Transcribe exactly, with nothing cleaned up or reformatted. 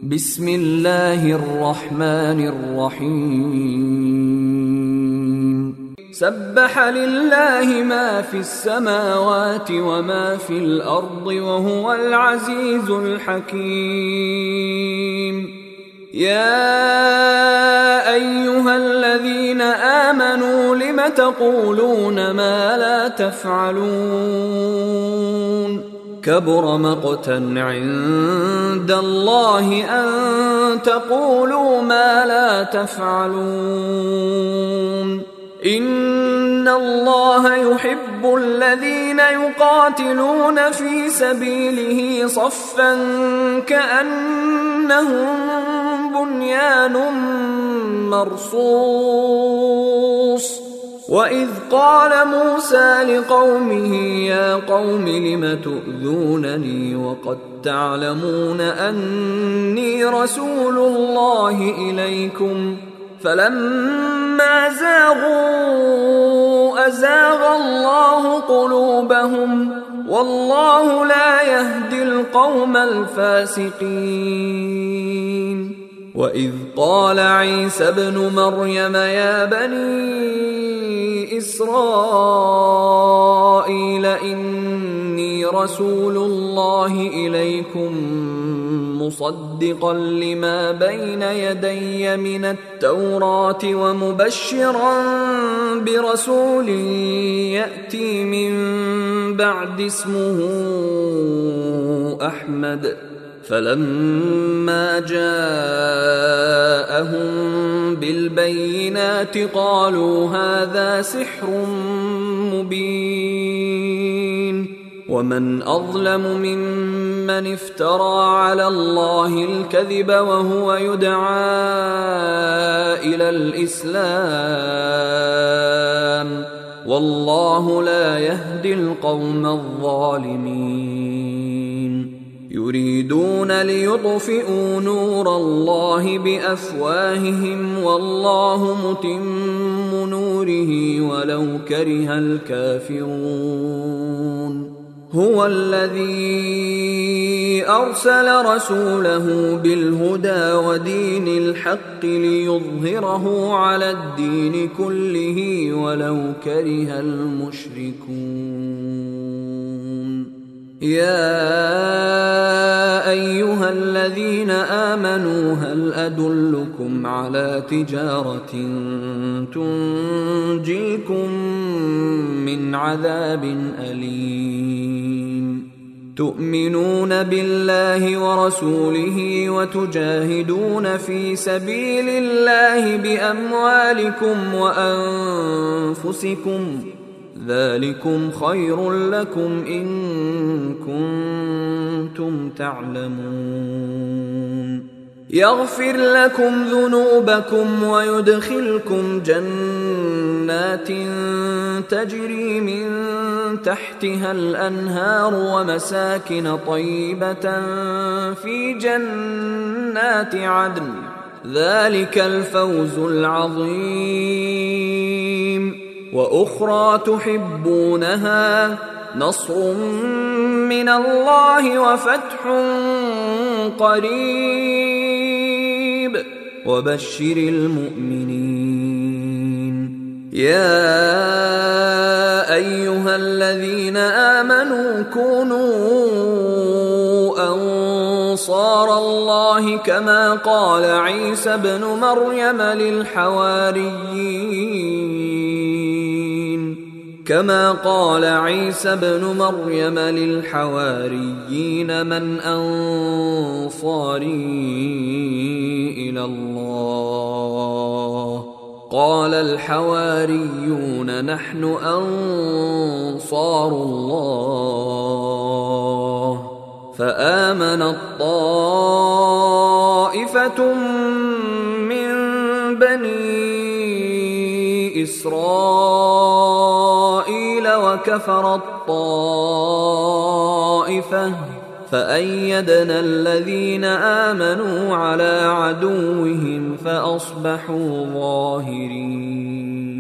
بسم الله الرحمن الرحيم سبح لله ما في السماوات وما في الأرض وهو العزيز الحكيم. يا أيها الذين آمنوا لم تقولون ما لا تفعلون كبر مقتا عند الله أن تقولوا ما لا تفعلون. إن الله يحب الذين يقاتلون في سبيله صفا كأنهم بنيان مرصوص. وإذ قال موسى لقومه يا قوم لم تؤذونني وقد تعلمون أني رسول الله إليكم فلما زاغوا أزاغ الله قلوبهم والله لا يهدي القوم الفاسقين. وإذ قال عيسى ابن مريم يا بني إسرائيل إني رسول الله إليكم مصدقا لما بين يدي من التوراة ومبشرا برسول يأتي من بعد اسمه أحمد. فلما جاءهم بالبينات قالوا هذا سحر مبين. ومن أظلم ممن افترى على الله الكذب وهو يدعى إلى الإسلام والله لا يهدي القوم الظالمين. يريدون ليطفئوا نور الله بأفواههم والله متم نوره ولو كره الكافرون. هو الذي أرسل رسوله بالهدى ودين الحق ليظهره على الدين كله ولو كره المشركون. يا أيها الذين آمنوا هل أدلكم على تجارة تنجيكم من عذاب أليم تؤمنون بالله ورسوله وتجاهدون في سبيل الله بأموالكم وأنفسكم ذلكم خير لكم إن كنتم تعلمون. يغفر لكم ذنوبكم ويدخلكم جنات تجري من تحتها الأنهار ومساكن طيبة في جنات عدن ذلك الفوز العظيم. وأخرى تحبونها نصر من الله وفتح قريب وبشر المؤمنين. يا أيها الذين آمنوا كونوا أنصار الله كما قال عيسى ابن مريم للحواريين كما قال عيسى ابن مريم للحواريين من أنصاري إلى الله قال الحواريون نحن أنصار الله. فآمنت طائفة من بني إسرائيل وكفرت طائفة فأيدنا الذين آمنوا على عدوهم فأصبحوا ظاهرين.